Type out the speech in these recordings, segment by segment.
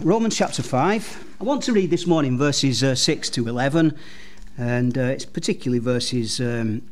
Romans chapter 5. I want to read this morning verses 6 to 11, and it's particularly verses 8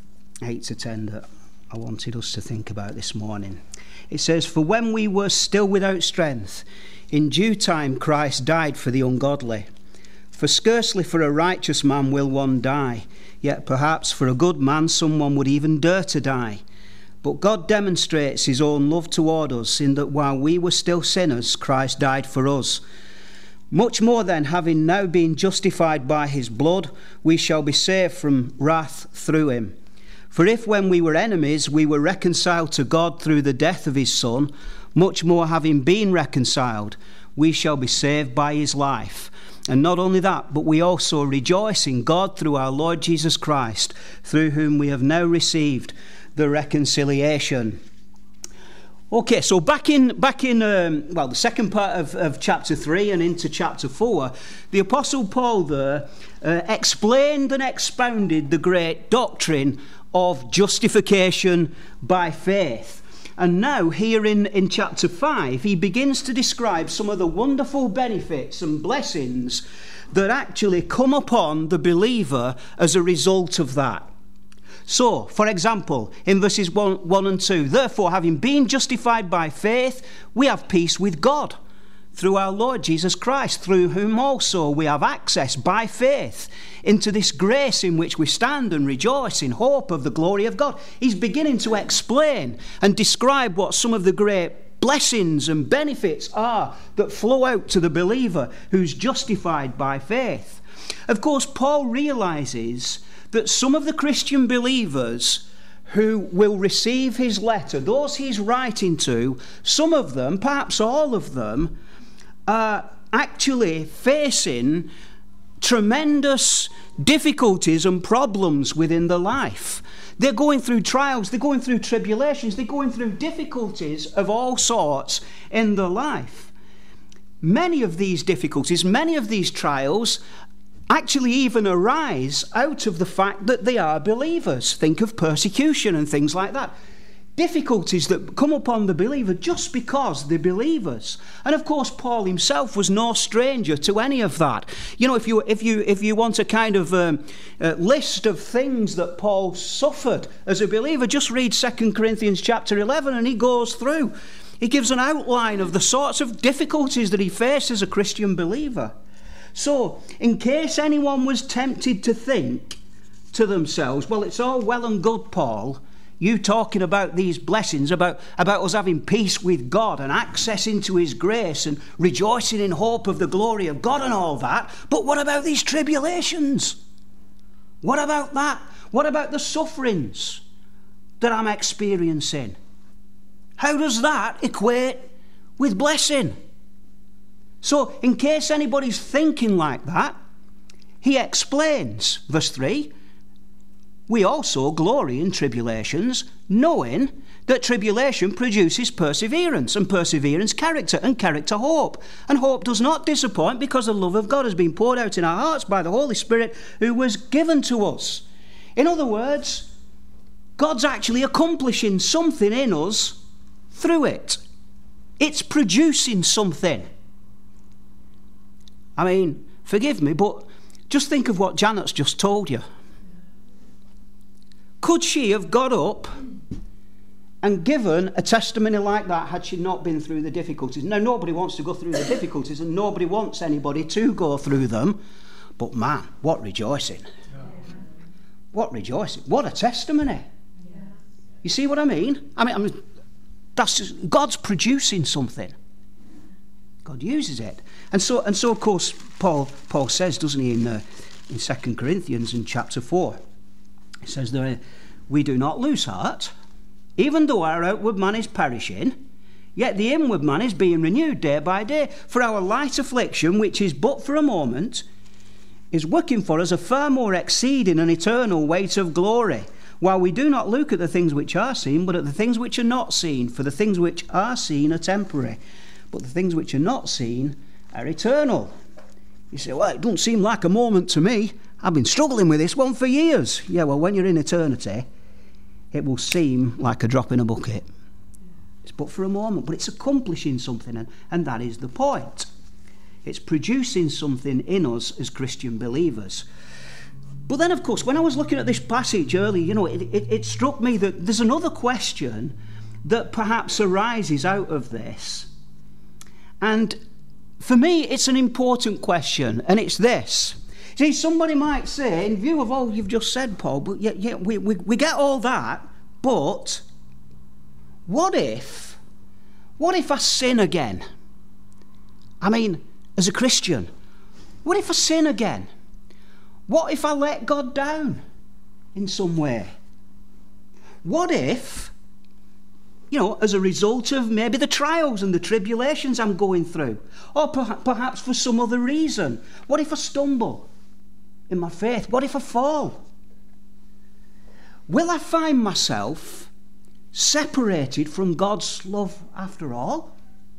to 10 that I wanted us to think about this morning. It says, "For when we were still without strength, in due time Christ died for the ungodly. For scarcely for a righteous man will one die, yet perhaps for a good man someone would even dare to die. But God demonstrates his own love toward us in that while we were still sinners, Christ died for us. Much more then, having now been justified by his blood, we shall be saved from wrath through him. For if when we were enemies, we were reconciled to God through the death of his Son, much more having been reconciled, we shall be saved by his life. And not only that, but we also rejoice in God through our Lord Jesus Christ, through whom we have now received the reconciliation." Okay, so back in the second part of chapter 3 and into chapter 4, the Apostle Paul there explained and expounded the great doctrine of justification by faith. And now here in chapter 5, he begins to describe some of the wonderful benefits and blessings that actually come upon the believer as a result of that. So, for example, in verses 1 and 2, "Therefore, having been justified by faith, we have peace with God through our Lord Jesus Christ, through whom also we have access by faith into this grace in which we stand and rejoice in hope of the glory of God." He's beginning to explain and describe what some of the great blessings and benefits are that flow out to the believer who's justified by faith. Of course, Paul realizes that some of the Christian believers who will receive his letter, those he's writing to, some of them, perhaps all of them, are actually facing tremendous difficulties and problems within their life. They're going through trials, they're going through tribulations, they're going through difficulties of all sorts in their life. Many of these difficulties, many of these trials actually even arise out of the fact that they are believers. Think of persecution and things like that. Difficulties that come upon the believer just because they're believers. And of course, Paul himself was no stranger to any of that. You know, if you want a kind of list of things that Paul suffered as a believer, just read 2 Corinthians chapter 11 and he goes through. He gives an outline of the sorts of difficulties that he faced as a Christian believer. So, in case anyone was tempted to think to themselves, well, it's all well and good, Paul, you talking about these blessings, about us having peace with God and access into his grace and rejoicing in hope of the glory of God and all that, but what about these tribulations? What about that? What about the sufferings that I'm experiencing? How does that equate with blessing? So, in case anybody's thinking like that, he explains, verse 3, "We also glory in tribulations, knowing that tribulation produces perseverance, and perseverance character, and character hope. And hope does not disappoint, because the love of God has been poured out in our hearts by the Holy Spirit who was given to us." In other words, God's actually accomplishing something in us through it. It's producing something. I mean, forgive me, but just think of what Janet's just told you. Could she have got up and given a testimony like that had she not been through the difficulties? Now, nobody wants to go through the difficulties and nobody wants anybody to go through them. But man, what rejoicing. What rejoicing. What a testimony. You see what I mean? I mean, that's just, God's producing something. God uses it. And so of course, Paul says, doesn't he, in 2 Corinthians in chapter 4, he says there, "We do not lose heart, even though our outward man is perishing, yet the inward man is being renewed day by day. For our light affliction, which is but for a moment, is working for us a far more exceeding and eternal weight of glory, while we do not look at the things which are seen, but at the things which are not seen. For the things which are seen are temporary, but the things which are not seen are eternal." You say, "Well, it doesn't seem like a moment to me. I've been struggling with this one for years." Yeah, well, when you're in eternity, it will seem like a drop in a bucket. It's but for a moment, but it's accomplishing something, and that is the point. It's producing something in us as Christian believers. But then, of course, when I was looking at this passage earlier, you know, it struck me that there's another question that perhaps arises out of this. And for me, it's an important question, and it's this. See, somebody might say, in view of all you've just said, Paul, but yeah, we get all that, but what if I sin again? I mean, as a Christian, what if I sin again? What if I let God down in some way? What if, you know, as a result of maybe the trials and the tribulations I'm going through, or perhaps for some other reason, what if I stumble in my faith? What if I fall? Will I find myself separated from God's love after all?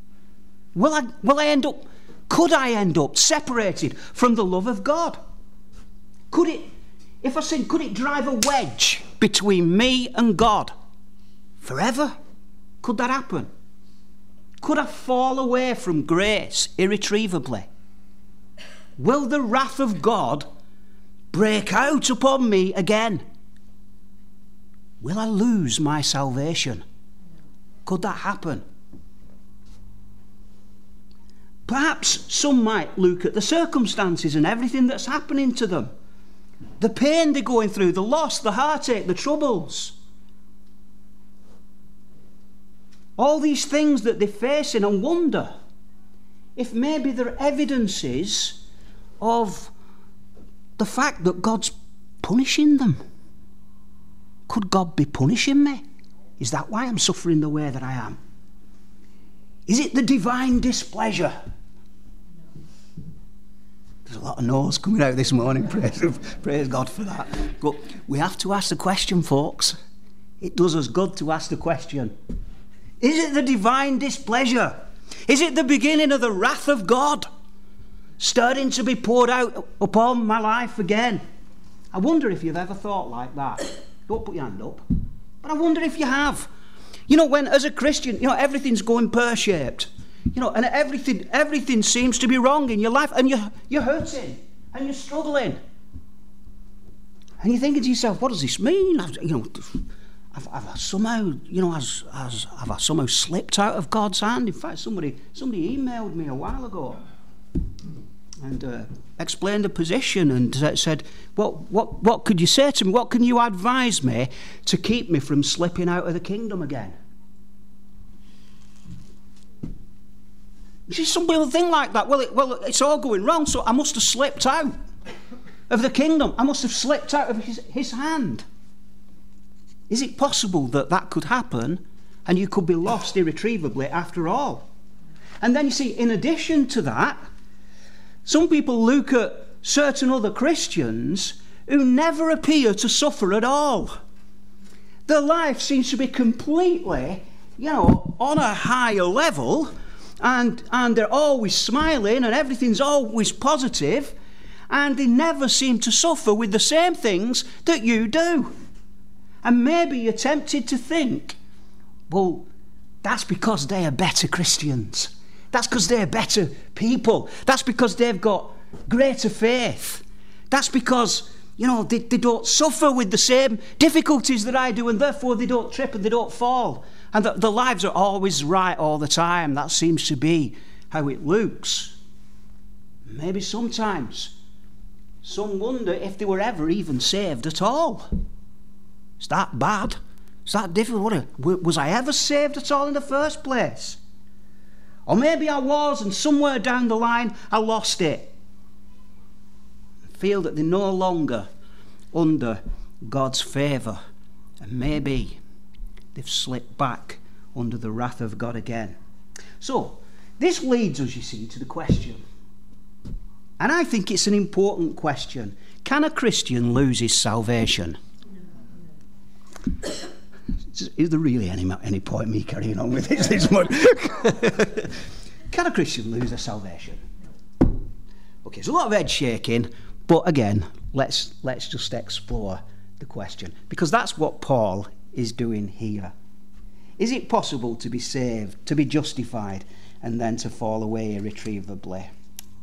Could I end up separated from the love of God? Could it drive a wedge between me and God forever? Could that happen? Could I fall away from grace irretrievably? Will the wrath of God break out upon me again? Will I lose my salvation? Could that happen? Perhaps some might look at the circumstances and everything that's happening to them. The pain they're going through, the loss, the heartache, the troubles. All these things that they're facing, and wonder if maybe there are evidences of the fact that God's punishing them. Could God be punishing me? Is that why I'm suffering the way that I am? Is it the divine displeasure? There's a lot of no's coming out this morning. Praise God for that. But we have to ask the question, folks. It does us good to ask the question. Is it the divine displeasure? Is it the beginning of the wrath of God starting to be poured out upon my life again? I wonder if you've ever thought like that. Don't put your hand up. But I wonder if you have. You know, when as a Christian, you know, everything's going pear-shaped. You know, and everything seems to be wrong in your life, and you're hurting and you're struggling. And you're thinking to yourself, what does this mean? Have I somehow, you know, have I somehow slipped out of God's hand? In fact, somebody emailed me a while ago and explained the position and said, what could you say to me? What can you advise me to keep me from slipping out of the kingdom again? You see, some people think like that. Well, it's all going wrong, so I must have slipped out of the kingdom. I must have slipped out of his hand. Is it possible that that could happen and you could be lost irretrievably after all? And then you see, in addition to that, some people look at certain other Christians who never appear to suffer at all. Their life seems to be completely, you know, on a higher level, and they're always smiling and everything's always positive, and they never seem to suffer with the same things that you do. And maybe you're tempted to think, well, that's because they are better Christians. That's because they're better people. That's because they've got greater faith. That's because, you know, they don't suffer with the same difficulties that I do, and therefore they don't trip and they don't fall. And the lives are always right all the time. That seems to be how it looks. Maybe sometimes some wonder if they were ever even saved at all. It's that bad. It's that difficult. Was I ever saved at all in the first place? Or maybe I was, and somewhere down the line I lost it. I feel that they're no longer under God's favour, and maybe they've slipped back under the wrath of God again. So, this leads us, you see, to the question. And I think it's an important question. Can a Christian lose his salvation? Is there really any point me carrying on with this morning? Can a Christian lose their salvation? Okay, there's a lot of head shaking, but again, let's just explore the question, because that's what Paul is doing here. Is it possible to be saved, to be justified, and then to fall away irretrievably?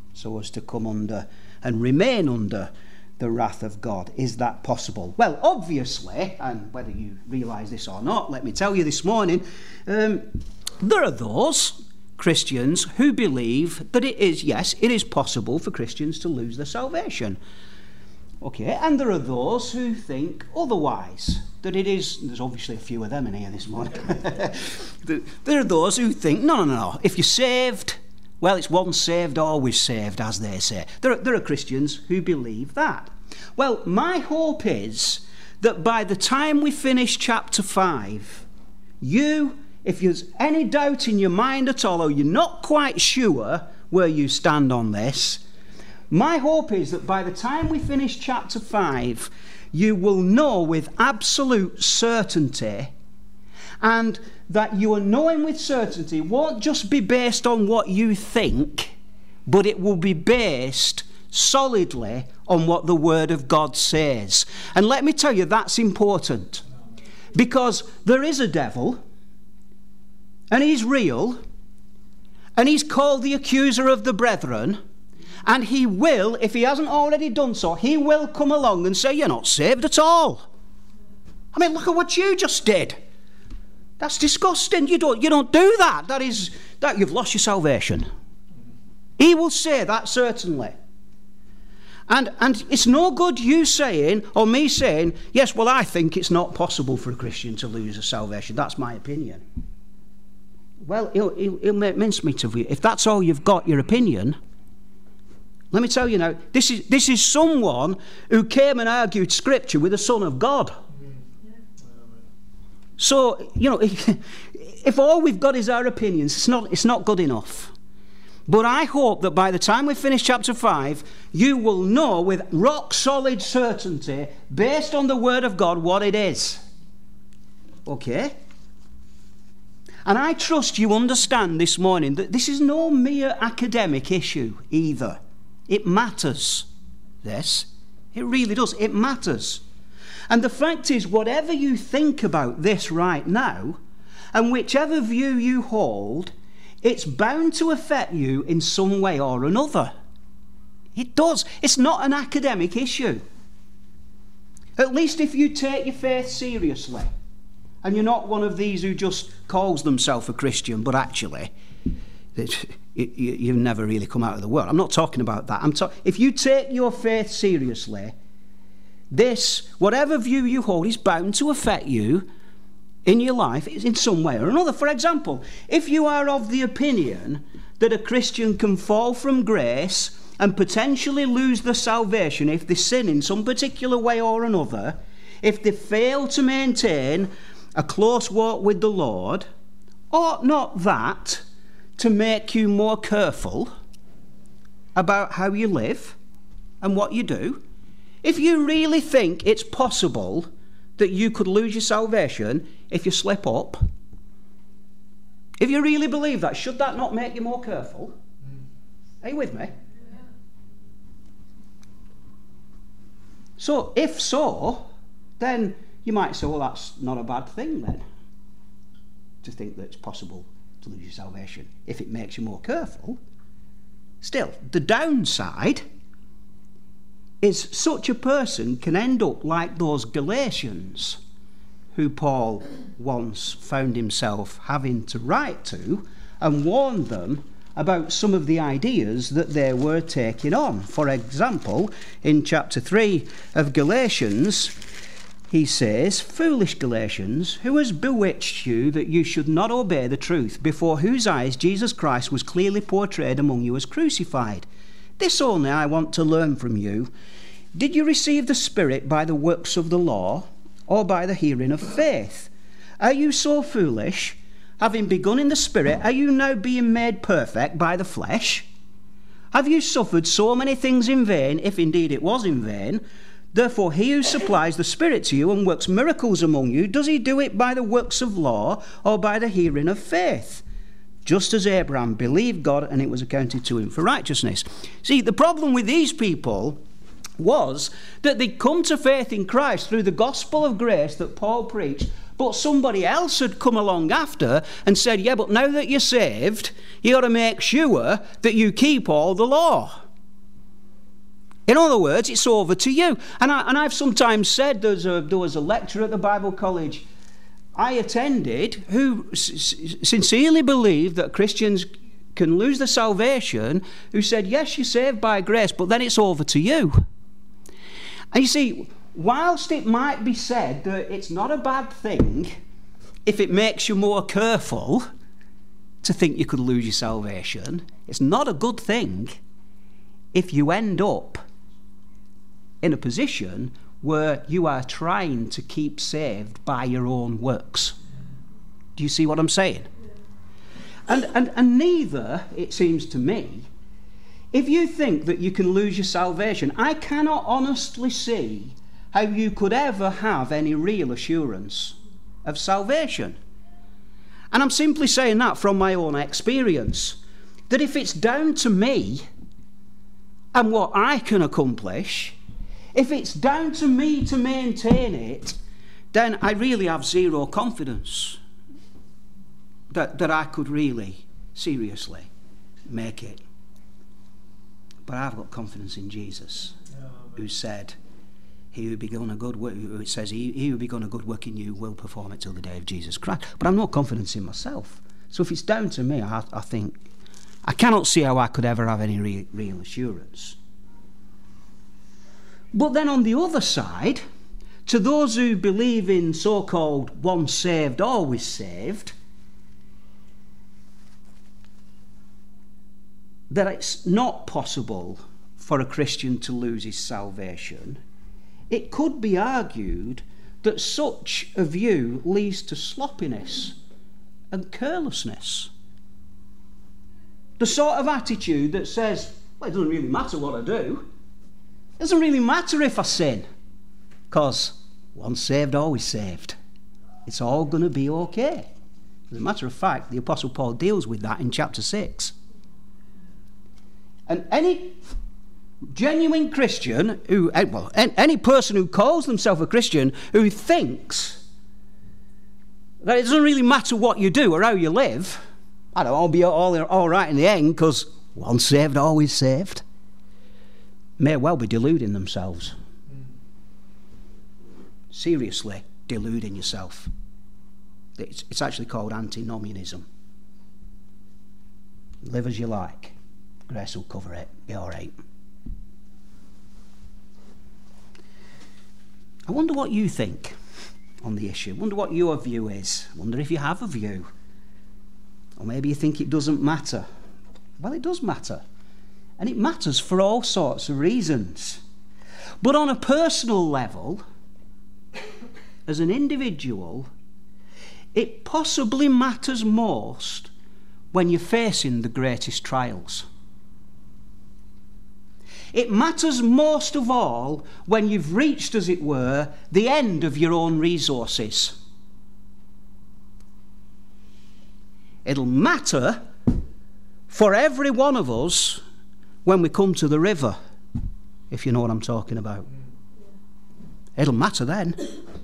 so as to come under and remain under the wrath of God. Is that possible? Well, obviously, and whether you realise this or not, let me tell you this morning, there are those Christians who believe that it is possible for Christians to lose their salvation. Okay, and there are those who think otherwise, that it is, there's obviously a few of them in here this morning. There are those who think, no, if you're saved, well, it's once saved, always saved, as they say. There are Christians who believe that. Well, my hope is that by the time we finish chapter 5, if there's any doubt in your mind at all, or you're not quite sure where you stand on this, my hope is that by the time we finish chapter 5, you will know with absolute certainty, and that your knowing with certainty won't just be based on what you think, but it will be based solidly on what the Word of God says. And let me tell you, that's important, because there is a devil, and he's real, and he's called the accuser of the brethren. And he will, if he hasn't already done so, he will come along and say, you're not saved at all. I mean, look at what you just did. That's disgusting. You don't do that. That you've lost your salvation. He will say that, certainly. And it's no good you saying, or me saying, yes, well, I think it's not possible for a Christian to lose a salvation. That's my opinion. Well, he'll make mincemeat of you. If that's all you've got, your opinion, let me tell you now, this is someone who came and argued Scripture with the Son of God. So, if all we've got is our opinions, it's not good enough. But I hope that by the time we finish chapter 5, you will know with rock-solid certainty, based on the Word of God, what it is. Okay? And I trust you understand this morning that this is no mere academic issue either. It matters, this. It really does. It matters. And the fact is, whatever you think about this right now, and whichever view you hold, it's bound to affect you in some way or another. It does. It's not an academic issue. At least if you take your faith seriously, and you're not one of these who just calls themselves a Christian, but actually you've never really come out of the world. I'm not talking about that. If you take your faith seriously, whatever view you hold, is bound to affect you in your life in some way or another. For example, if you are of the opinion that a Christian can fall from grace and potentially lose their salvation if they sin in some particular way or another, if they fail to maintain a close walk with the Lord, ought not that to make you more careful about how you live and what you do? If you really think it's possible that you could lose your salvation if you slip up, if you really believe that, should that not make you more careful? Are you with me? So, if so, then you might say, well, that's not a bad thing then, to think that it's possible to lose your salvation if it makes you more careful. Still, the downside is such a person can end up like those Galatians who Paul once found himself having to write to and warn them about some of the ideas that they were taking on. For example, in chapter 3 of Galatians, he says, "Foolish Galatians, who has bewitched you that you should not obey the truth, before whose eyes Jesus Christ was clearly portrayed among you as crucified? This only I want to learn from you. Did you receive the Spirit by the works of the law, or by the hearing of faith? Are you so foolish? Having begun in the Spirit, are you now being made perfect by the flesh? Have you suffered so many things in vain, if indeed it was in vain? Therefore, he who supplies the Spirit to you and works miracles among you, does he do it by the works of law or by the hearing of faith? Just as Abraham believed God and it was accounted to him for righteousness." See, the problem with these people was that they'd come to faith in Christ through the gospel of grace that Paul preached, but somebody else had come along after and said, yeah, but now that you're saved, you got to make sure that you keep all the law. In other words, it's over to you. And I've sometimes said, there was a lecturer at the Bible College I attended who sincerely believed that Christians can lose their salvation, who said, yes, you're saved by grace, but then it's over to you. And you see, whilst it might be said that it's not a bad thing if it makes you more careful to think you could lose your salvation, it's not a good thing if you end up in a position where you are trying to keep saved by your own works. Do you see what I'm saying? And neither, it seems to me, if you think that you can lose your salvation, I cannot honestly see how you could ever have any real assurance of salvation. And I'm simply saying that from my own experience, that if it's down to me and what I can accomplish, if it's down to me to maintain it, then I really have zero confidence that I could really, seriously make it. But I've got confidence in Jesus, who said, he who begun a good work, it says, he who begun a good work in you will perform it till the day of Jesus Christ. But I've no confidence in myself. So if it's down to me, I think, I cannot see how I could ever have any real assurance. But then on the other side, to those who believe in so-called once saved, always saved, that it's not possible for a Christian to lose his salvation, it could be argued that such a view leads to sloppiness and carelessness. The sort of attitude that says, well, it doesn't really matter what I do. It doesn't really matter if I sin, because once saved, always saved. It's all going to be okay. As a matter of fact, the Apostle Paul deals with that in chapter 6. And any genuine Christian, any person who calls themselves a Christian who thinks that it doesn't really matter what you do or how you live, I don't know, I'll be all right in the end because once saved, always saved, may well be deluding themselves. Seriously deluding yourself. It's actually called antinomianism. Live as you like. Grace will cover it. Be all right. I wonder what you think on the issue. I wonder what your view is. I wonder if you have a view. Or maybe you think it doesn't matter. Well, it does matter. And it matters for all sorts of reasons. But on a personal level, as an individual, it possibly matters most when you're facing the greatest trials. It matters most of all when you've reached, as it were, the end of your own resources. It'll matter for every one of us when we come to the river, if you know what I'm talking about. It'll matter then.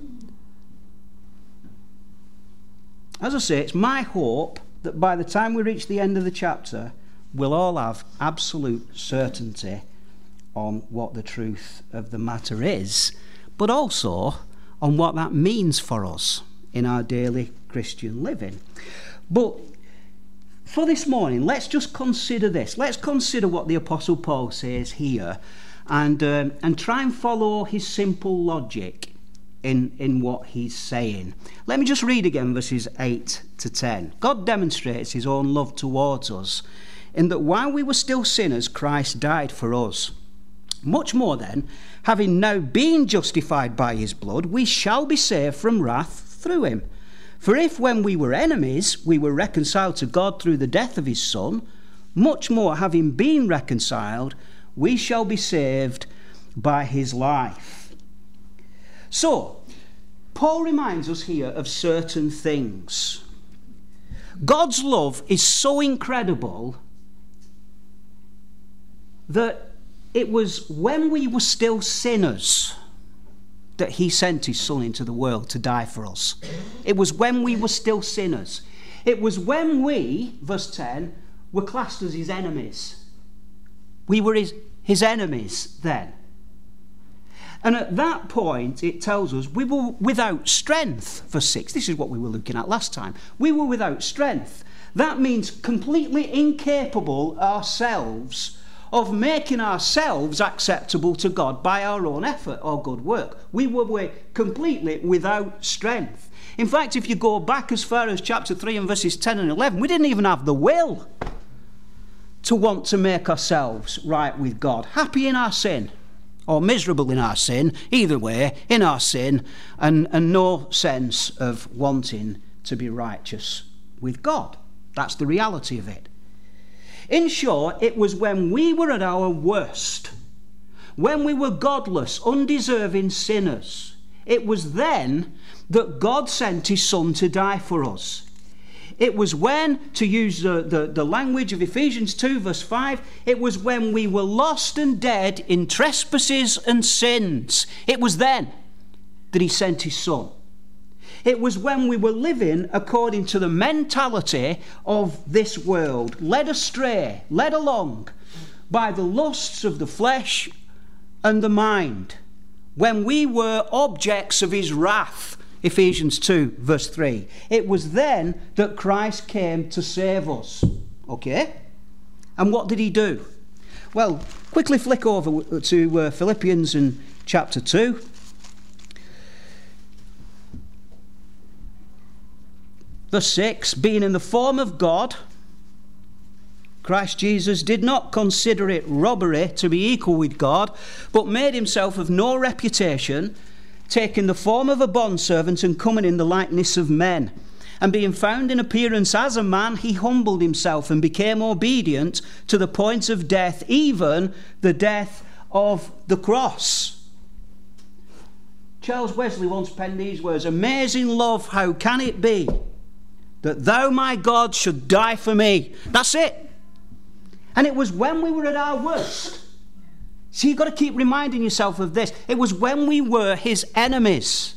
As I say, it's my hope that by the time we reach the end of the chapter, we'll all have absolute certainty on what the truth of the matter is, but also on what that means for us in our daily Christian living. But for this morning, let's just consider this. Let's consider what the Apostle Paul says here and try and follow his simple logic in what he's saying. Let me just read again verses 8 to 10. God demonstrates his own love towards us in that while we were still sinners, Christ died for us. Much more then, having now been justified by his blood, we shall be saved from wrath through him. For if when we were enemies, we were reconciled to God through the death of his Son, much more having been reconciled, we shall be saved by his life. So, Paul reminds us here of certain things. God's love is so incredible that it was when we were still sinners that he sent his Son into the world to die for us. It was when we were still sinners. It was when we, verse 10, were classed as his enemies. We were his enemies then. And at that point, it tells us we were without strength, verse 6. This is what we were looking at last time. We were without strength. That means completely incapable ourselves of making ourselves acceptable to God by our own effort or good work. We were completely without strength. In fact, if you go back as far as chapter 3 and verses 10 and 11, we didn't even have the will to want to make ourselves right with God, happy in our sin, or miserable in our sin, either way, in our sin, and no sense of wanting to be righteous with God. That's the reality of it. In short, it was when we were at our worst, when we were godless, undeserving sinners, it was then that God sent his Son to die for us. It was when, to use the language of Ephesians 2 verse 5, it was when we were lost and dead in trespasses and sins. It was then that he sent his Son. It was when we were living according to the mentality of this world, led astray, led along by the lusts of the flesh and the mind, when we were objects of his wrath. Ephesians 2 verse 3. It was then that Christ came to save us. Okay? And what did he do? Well, quickly flick over to Philippians in chapter 2. Verse 6, being in the form of God, Christ Jesus did not consider it robbery to be equal with God, but made himself of no reputation, taking the form of a bondservant and coming in the likeness of men. And being found in appearance as a man, he humbled himself and became obedient to the point of death, even the death of the cross. Charles Wesley once penned these words, "Amazing love, how can it be that thou, my God, should die for me?" That's it. And it was when we were at our worst. So you've got to keep reminding yourself of this. It was when we were his enemies.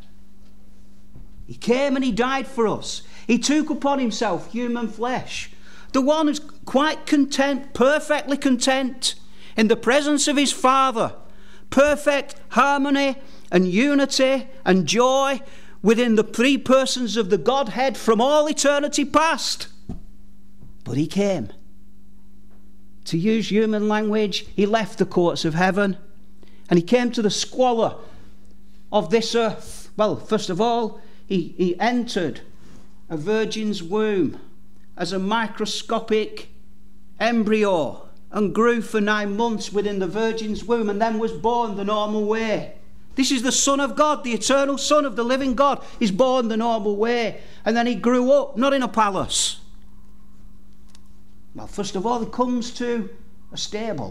He came and he died for us. He took upon himself human flesh. The one who's quite content, perfectly content, in the presence of his Father. Perfect harmony and unity and joy within the three persons of the Godhead from all eternity past. But he came. To use human language, he left the courts of heaven and he came to the squalor of this earth. Well, first of all, he entered a virgin's womb as a microscopic embryo and grew for 9 months within the virgin's womb and then was born the normal way. This is the Son of God, the eternal Son of the living God. He's born the normal way. And then he grew up, not in a palace. Well, first of all, he comes to a stable.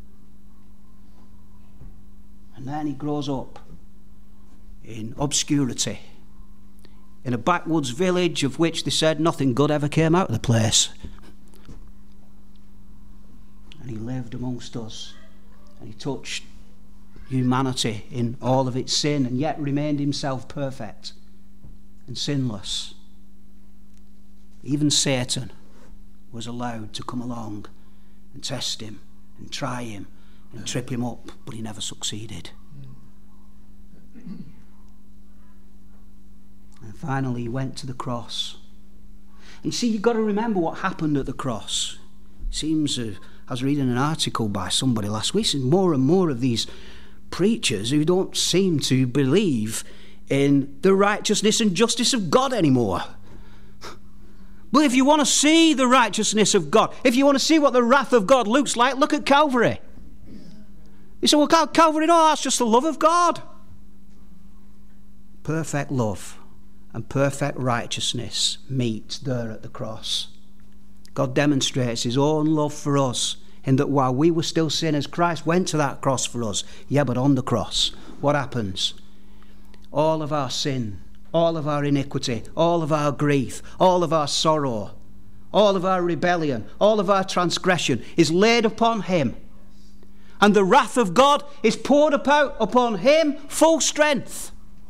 And then he grows up in obscurity, in a backwoods village of which they said nothing good ever came out of the place. And he lived amongst us, and he touched humanity in all of its sin, and yet remained himself perfect and sinless. Even Satan was allowed to come along and test him and try him and trip him up, but he never succeeded. And finally he went to the cross. And you see, you've got to remember what happened at the cross. It seems, I was reading an article by somebody last week, and more of these preachers who don't seem to believe in the righteousness and justice of God anymore. But if you want to see the righteousness of God, if you want to see what the wrath of God looks like, look at Calvary. You say, well, Calvary, no, that's just the love of God. Perfect love and perfect righteousness meet there at the cross. God demonstrates his own love for us in that while we were still sinners, Christ went to that cross for us. Yeah, but on the cross, what happens? All of our sin, all of our iniquity, all of our grief, all of our sorrow, all of our rebellion, all of our transgression is laid upon him. And the wrath of God is poured out upon him full strength.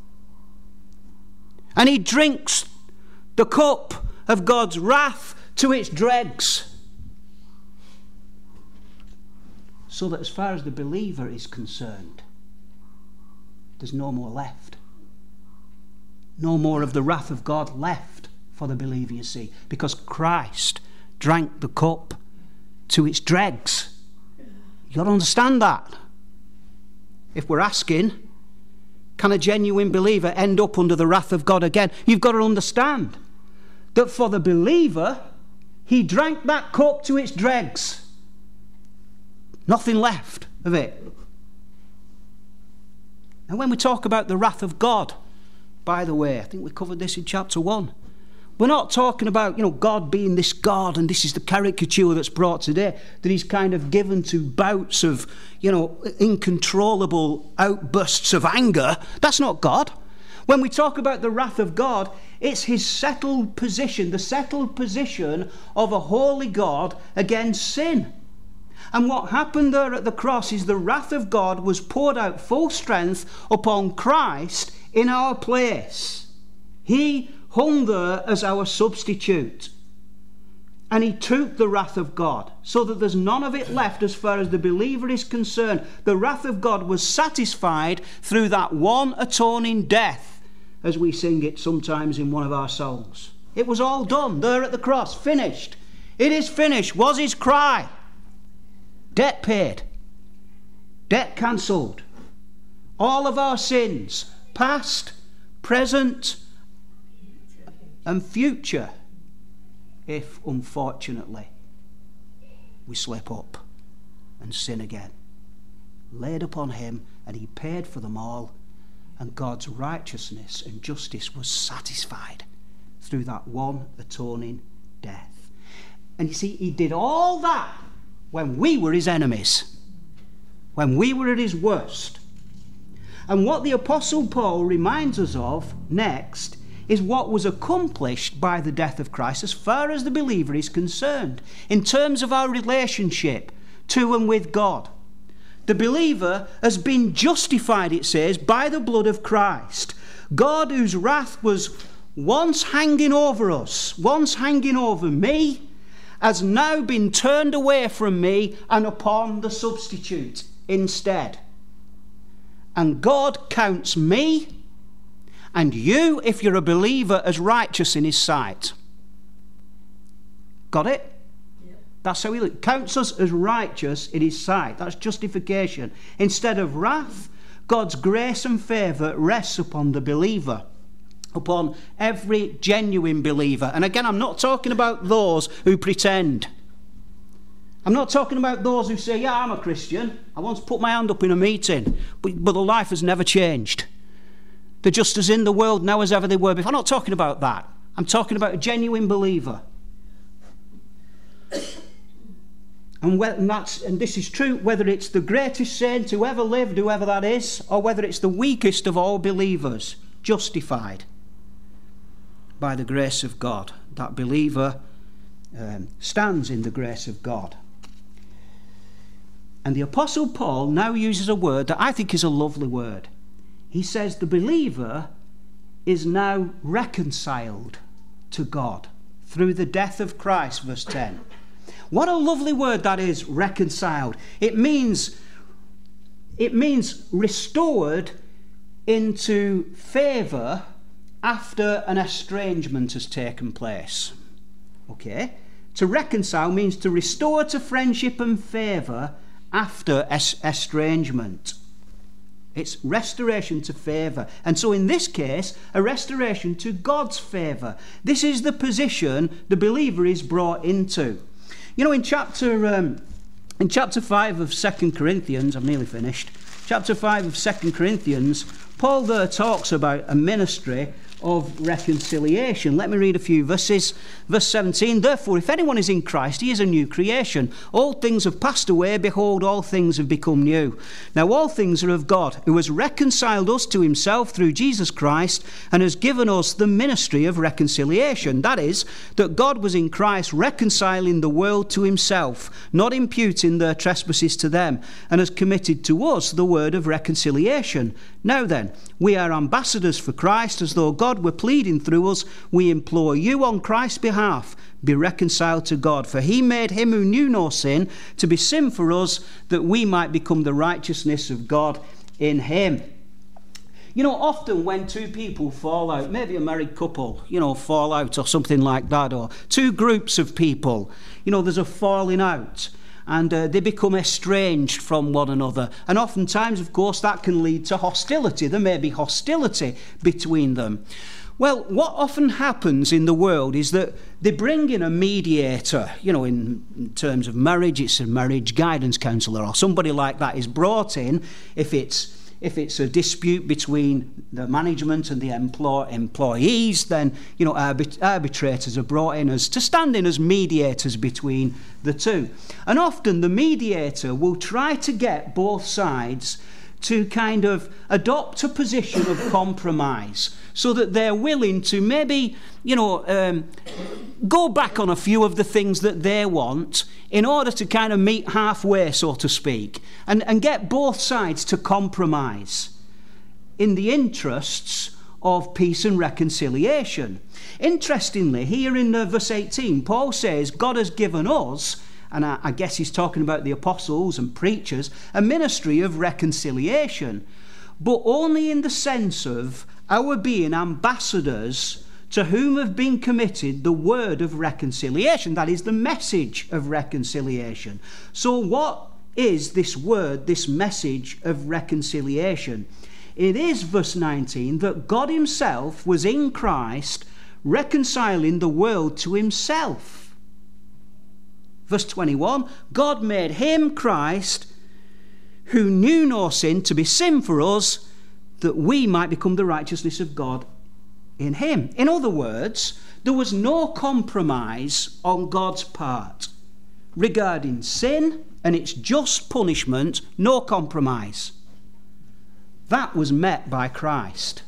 And he drinks the cup of God's wrath to its dregs. so that as far as the believer is concerned, there's no more left. No more of the wrath of God left for the believer, you see, because Christ drank the cup to its dregs. You've got to understand that. If we're asking, can a genuine believer end up under the wrath of God again? You've got to understand that for the believer, he drank that cup to its dregs. Nothing left of it. And when we talk about the wrath of God, by the way, I think we covered this in chapter 1. We're not talking about, God being this God, and this is the caricature that's brought today, that he's kind of given to bouts of, uncontrollable outbursts of anger. That's not God. When we talk about the wrath of God, it's his settled position, the settled position of a holy God against sin. And what happened there at the cross is the wrath of God was poured out full strength upon Christ in our place. He hung there as our substitute. And he took the wrath of God, so that there's none of it left as far as the believer is concerned. The wrath of God was satisfied through that one atoning death, as we sing it sometimes in one of our songs. It was all done there at the cross, finished. It is finished, was his cry. Debt paid. Debt cancelled. All of our sins, past, present, and future, if unfortunately we slip up and sin again, laid upon him, and he paid for them all, and God's righteousness and justice was satisfied through that one atoning death. And you see, he did all that when we were his enemies, when we were at his worst. And what the Apostle Paul reminds us of next is what was accomplished by the death of Christ as far as the believer is concerned, in terms of our relationship to and with God. The believer has been justified, it says, by the blood of Christ. God, whose wrath was once hanging over us, once hanging over me, has now been turned away from me and upon the substitute instead. And God counts me and you, if you're a believer, as righteous in his sight. Got it? Yeah. That's how he counts us as righteous in his sight. That's justification. Instead of wrath, God's grace and favour rests upon the believer, upon every genuine believer. And again, I'm not talking about those who pretend. I'm not talking about those who say, yeah, I'm a Christian. I once put my hand up in a meeting, but the life has never changed. They're just as in the world now as ever they were before. I'm not talking about that. I'm talking about a genuine believer. And this is true whether it's the greatest saint who ever lived, whoever that is, or whether it's the weakest of all believers, justified by the grace of God. That believer stands in the grace of God. And the Apostle Paul now uses a word that I think is a lovely word. He says the believer is now reconciled to God through the death of Christ, verse 10. What a lovely word that is, reconciled. It means restored into favour after an estrangement has taken place. Okay? To reconcile means to restore to friendship and favour after estrangement. It's restoration to favour. And so in this case, a restoration to God's favour. This is the position the believer is brought into. You know, in chapter 5 of 2 Corinthians, I've nearly finished, chapter 5 of 2 Corinthians, Paul there talks about a ministry of reconciliation. Let me read a few verses. Verse 17, therefore, if anyone is in Christ, he is a new creation. All things have passed away. Behold, all things have become new. Now all things are of God, who has reconciled us to himself through Jesus Christ, and has given us the ministry of reconciliation. That is, that God was in Christ reconciling the world to himself, not imputing their trespasses to them, and has committed to us the word of reconciliation. Now then, we are ambassadors for Christ, as though God were pleading through us. We implore you on Christ's behalf, be reconciled to God. For he made him who knew no sin to be sin for us, that we might become the righteousness of God in him. You know, often when two people fall out, maybe a married couple, fall out or something like that, or two groups of people, there's a falling out, and they become estranged from one another. And oftentimes, of course, that can lead to hostility. There may be hostility between them. Well, what often happens in the world is that they bring in a mediator. In terms of marriage, it's a marriage guidance counsellor, or somebody like that is brought in if it's a dispute between the management and the employees, then arbitrators are brought in to stand in as mediators between the two. And often the mediator will try to get both sides to kind of adopt a position of compromise, so that they're willing to maybe, go back on a few of the things that they want in order to kind of meet halfway, so to speak, and get both sides to compromise in the interests of peace and reconciliation. Interestingly, here in verse 18, Paul says God has given us, and I guess he's talking about the apostles and preachers, a ministry of reconciliation, but only in the sense of our being ambassadors to whom have been committed the word of reconciliation. That is the message of reconciliation. So what is this word, this message of reconciliation? It is, verse 19, that God himself was in Christ reconciling the world to himself. Verse 21, God made him, Christ, who knew no sin, to be sin for us, that we might become the righteousness of God in him. In other words, there was no compromise on God's part regarding sin and its just punishment. No compromise. That was met by Christ.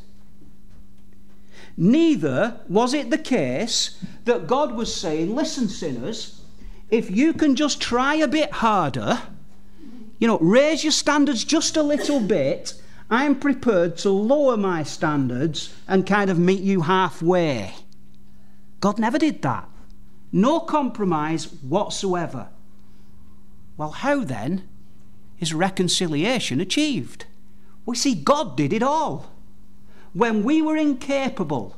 Neither was it the case that God was saying, listen, sinners, if you can just try a bit harder, raise your standards just a little bit, I'm prepared to lower my standards and kind of meet you halfway. God never did that. No compromise whatsoever. Well, how then is reconciliation achieved? We see God did it all. When we were incapable,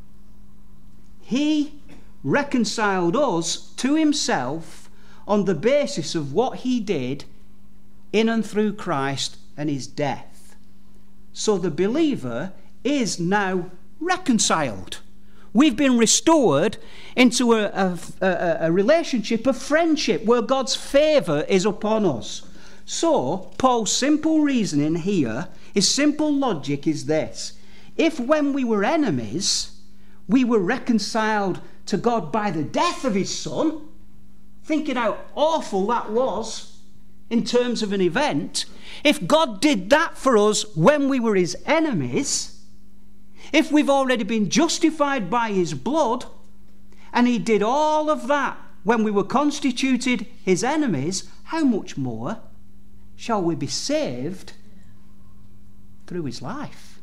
he reconciled us to himself on the basis of what he did in and through Christ and his death. So the believer is now reconciled. We've been restored into a relationship of friendship where God's favour is upon us. So Paul's simple reasoning here, his simple logic is this: if when we were enemies, we were reconciled to God by the death of his Son, thinking how awful that was in terms of an event, if God did that for us when we were his enemies, if we've already been justified by his blood, and he did all of that when we were constituted his enemies, how much more shall we be saved through his life?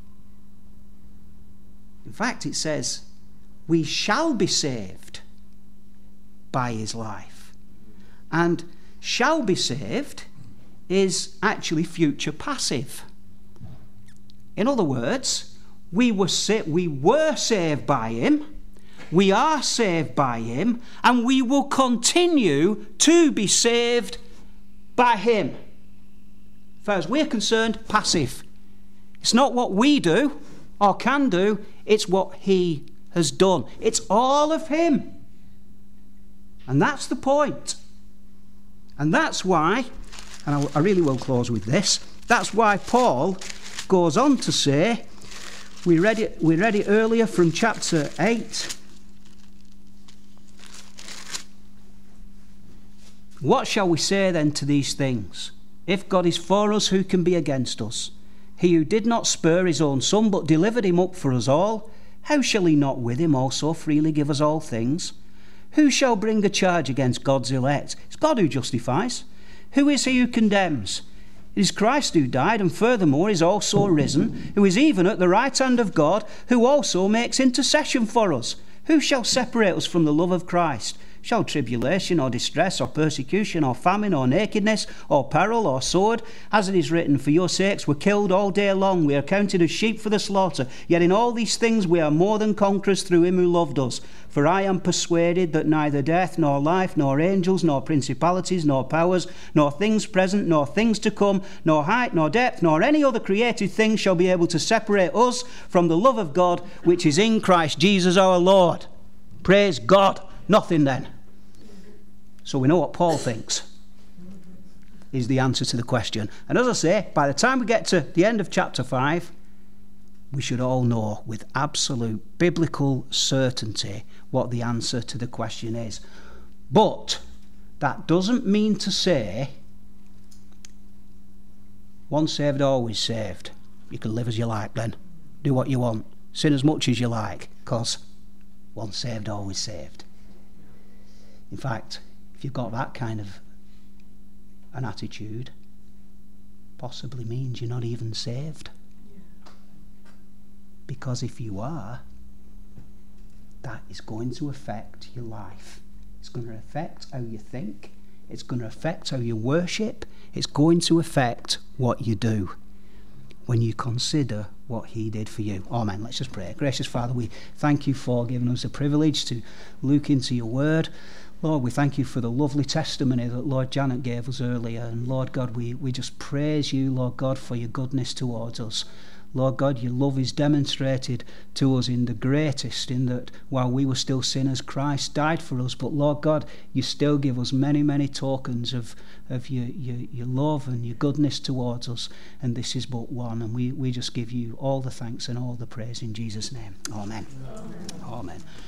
In fact, it says, we shall be saved by his life. And shall be saved is actually future passive. In other words, we were saved by him, we are saved by him, and we will continue to be saved by him. As far as we're concerned, passive. It's not what we do or can do, it's what he has done. It's all of him. And that's the point. And that's why, and I really will close with this, that's why Paul goes on to say, we read it earlier from chapter 8. What shall we say then to these things? If God is for us, who can be against us? He who did not spare his own Son, but delivered him up for us all, how shall he not with him also freely give us all things? Who shall bring a charge against God's elect? It's God who justifies. Who is he who condemns? It is Christ who died, and furthermore is also risen, who is even at the right hand of God, who also makes intercession for us. Who shall separate us from the love of Christ? Shall tribulation or distress or persecution or famine or nakedness or peril or sword? As it is written, for your sakes we're killed all day long. We are counted as sheep for the slaughter. Yet in all these things we are more than conquerors through him who loved us. For I am persuaded that neither death nor life nor angels nor principalities nor powers nor things present nor things to come nor height nor depth nor any other created thing shall be able to separate us from the love of God which is in Christ Jesus our Lord. Praise God. Nothing then. So we know what Paul thinks is the answer to the question. And as I say, by the time we get to the end of chapter 5, we should all know with absolute biblical certainty what the answer to the question is. But that doesn't mean to say once saved, always saved. You can live as you like then. Do what you want. Sin as much as you like, because once saved, always saved. In fact, if you've got that kind of an attitude, possibly means you're not even saved. Because if you are, that is going to affect your life. It's going to affect how you think. It's going to affect how you worship. It's going to affect what you do when you consider what he did for you. Amen. Let's just pray. Gracious Father, we thank you for giving us the privilege to look into your word. Lord, we thank you for the lovely testimony that Lord Janet gave us earlier. And Lord God, we just praise you, Lord God, for your goodness towards us. Lord God, your love is demonstrated to us in the greatest, in that while we were still sinners, Christ died for us. But Lord God, you still give us many, many tokens of your love and your goodness towards us. And this is but one. And we just give you all the thanks and all the praise in Jesus' name. Amen. Amen. Amen.